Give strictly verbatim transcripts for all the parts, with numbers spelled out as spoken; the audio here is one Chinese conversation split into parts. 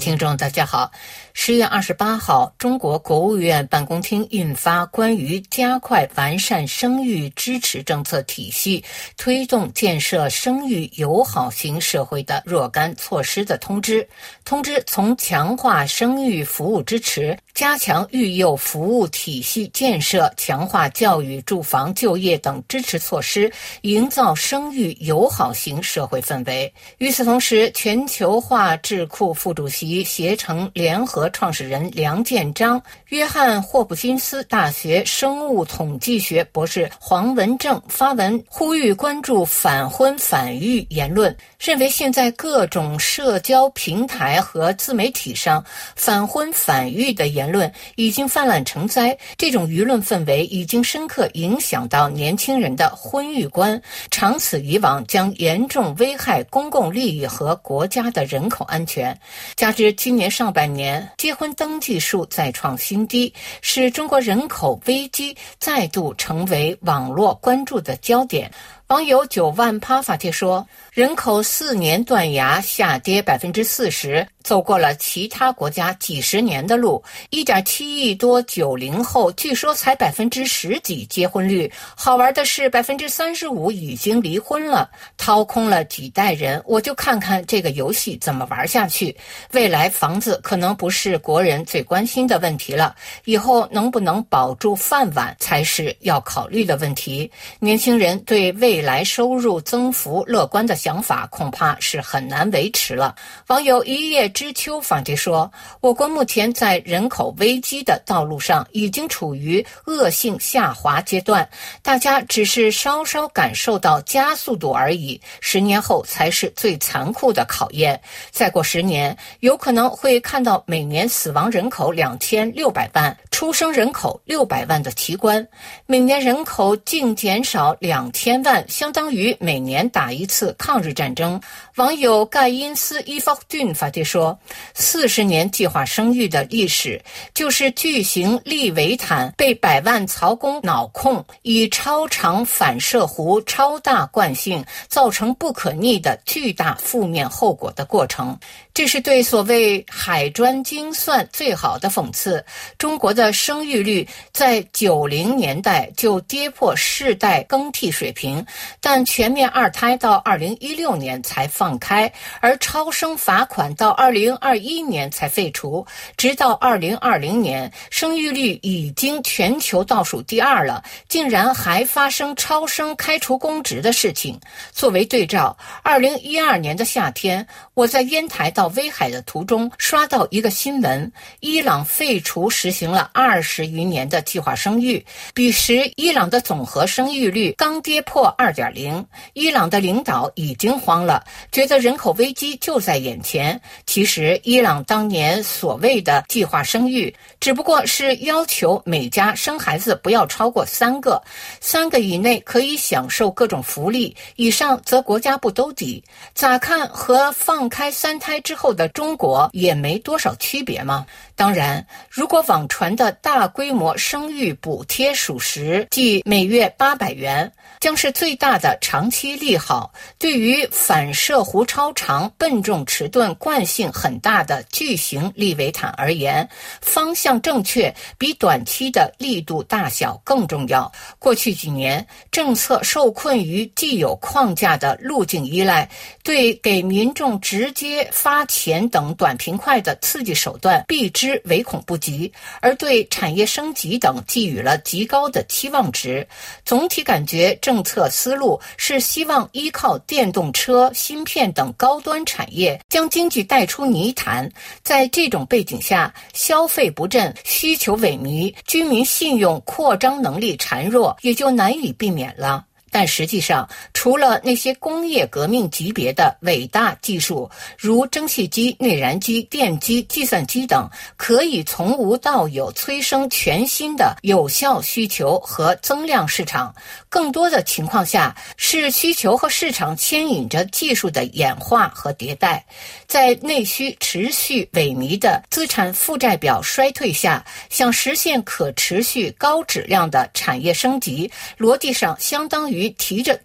听众大家好，十月二十八号，中国国务院办公厅印发关于加快完善生育支持政策体系，推动建设生育友好型社会的若干措施的通知。通知从强化生育服务支持、加强育幼服务体系建设、强化教育、住房、就业等支持措施，营造生育友好型社会氛围。与此同时，全球化智库副主席、携程联合创始人梁建章、约翰霍普金斯大学生物统计学博士黄文正发文呼吁关注反婚反育言论，认为现在各种社交平台和自媒体上反婚反育的言论已经泛滥成灾，这种舆论氛围已经深刻影响到年轻人的婚育观，长此以往将严重危害公共利益和国家的人口安全。加之今年上半年结婚登记数再创新低，使中国人口危机再度成为网络关注的焦点。网友九万趴发帖说，人口四年断崖下跌百分之四十，走过了其他国家几十年的路。一点七亿多九零后，据说才百分之十几结婚率。好玩的是，百分之三十五已经离婚了，掏空了几代人。我就看看这个游戏怎么玩下去。未来房子可能不是国人最关心的问题了，以后能不能保住饭碗才是要考虑的问题。年轻人对未来收入增幅乐观的想法恐怕是很难维持了。网友一叶知秋发帖说，我国目前在人口危机的道路上已经处于恶性下滑阶段，大家只是稍稍感受到加速度而已，十年后才是最残酷的考验。再过十年，有可能会看到每年死亡人口两千六百万，出生人口六百万的奇观，每年人口净减少两千万，相当于每年打一次抗日战争。网友盖因斯伊夫顿发帖说，四十年计划生育的历史，就是巨型利维坦被百万曹公脑控，以超长反射弧超大惯性造成不可逆的巨大负面后果的过程。这是对所谓海专精算最好的讽刺。中国的生育率在九零年代就跌破世代更替水平，但全面二胎到二零一六年才放开，而超生罚款到二零二一年才废除，直到二零二零年，生育率已经全球倒数第二了，竟然还发生超生开除公职的事情。作为对照，二零一二年的夏天，我在烟台到威海的途中刷到一个新闻，伊朗废除实行了二十余年的计划生育，彼时伊朗的总和生育率刚跌破 二点零， 伊朗的领导已经慌了，觉得人口危机就在眼前。其实伊朗当年所谓的计划生育，只不过是要求每家生孩子不要超过三个，三个以内可以享受各种福利，以上则国家不兜底。咋看和放开三胎之后的中国也没多少区别吗？当然，如果网传的大规模生育补贴属实，即每月八百元，将是最大的长期利好。对于反射弧超长、笨重迟钝、惯性很大的巨型利维坦而言，方向正确比短期的力度大小更重要。过去几年，政策受困于既有框架的路径依赖，对给民众直接发钱等短平快的刺激手段避之唯恐不及，而对产业升级等寄予了极高的期望值。总体感觉政策思路是希望依靠电动车、芯片等高端产业将经济带出泥潭。在这种背景下，消费不振、需求萎靡，居民信用扩张能力孱弱，也就难以避免了。但实际上，除了那些工业革命级别的伟大技术，如蒸汽机、内燃机、电机、计算机等，可以从无到有催生全新的有效需求和增量市场，更多的情况下是需求和市场牵引着技术的演化和迭代。在内需持续萎靡的资产负债表衰退下，想实现可持续高质量的产业升级，逻辑上相当于提着自己的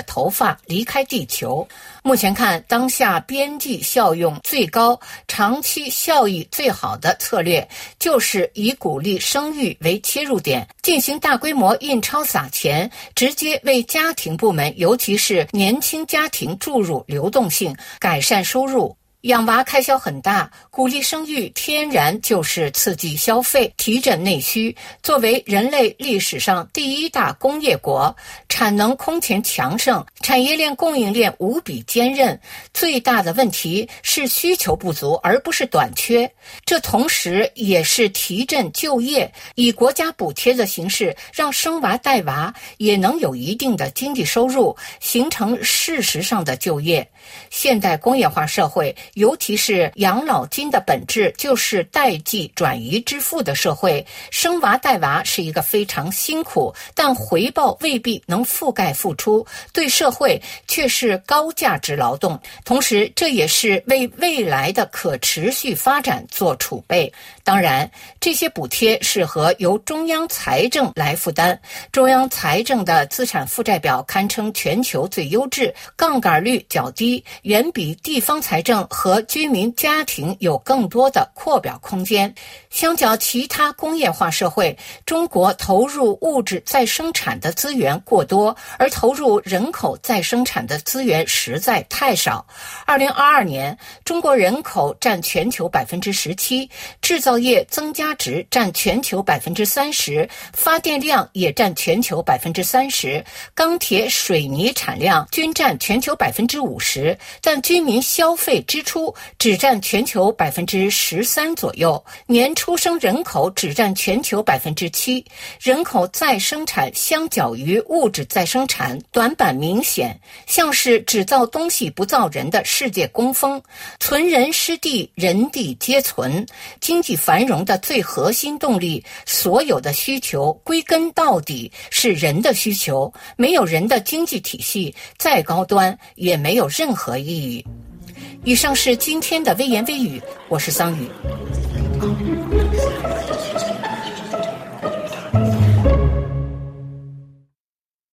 的头发离开地球。目前看，当下边际效用最高、长期效益最好的策略，就是以鼓励生育为切入点，进行大规模印钞撒钱，直接为家庭部门，尤其是年轻家庭注入流动性，改善收入。养娃开销很大，鼓励生育天然就是刺激消费，提振内需。作为人类历史上第一大工业国，产能空前强盛，产业链供应链无比坚韧。最大的问题是需求不足，而不是短缺。这同时也是提振就业，以国家补贴的形式，让生娃带娃也能有一定的经济收入，形成事实上的就业。现代工业化社会，尤其是养老金的本质就是代际转移支付的社会，生娃带娃是一个非常辛苦，但回报未必能覆盖付出，对社会却是高价值劳动。同时，这也是为未来的可持续发展做储备。当然，这些补贴适合由中央财政来负担。中央财政的资产负债表堪称全球最优质，杠杆率较低，远比地方财政和居民家庭有更多的扩表空间。相较其他工业化社会，中国投入物质再生产的资源过多，而投入人口再生产的资源实在太少。二零二二年，中国人口占全球百分之十七，制造业增加值占全球百分之三十，发电量也占全球百分之三十，钢铁、水泥产量均占全球百分之五十，但居民消费支出只占全球百分之十三左右，年出生人口只占全球百分之七，人口再生产相较于物质再生产短板明显，像是只造东西不造人的世界工风。存人失地，人地皆存。经济繁荣的最核心动力，所有的需求归根到底是人的需求，没有人的经济体系再高端也没有任何意义。以上是今天的微言微语，我是桑宇。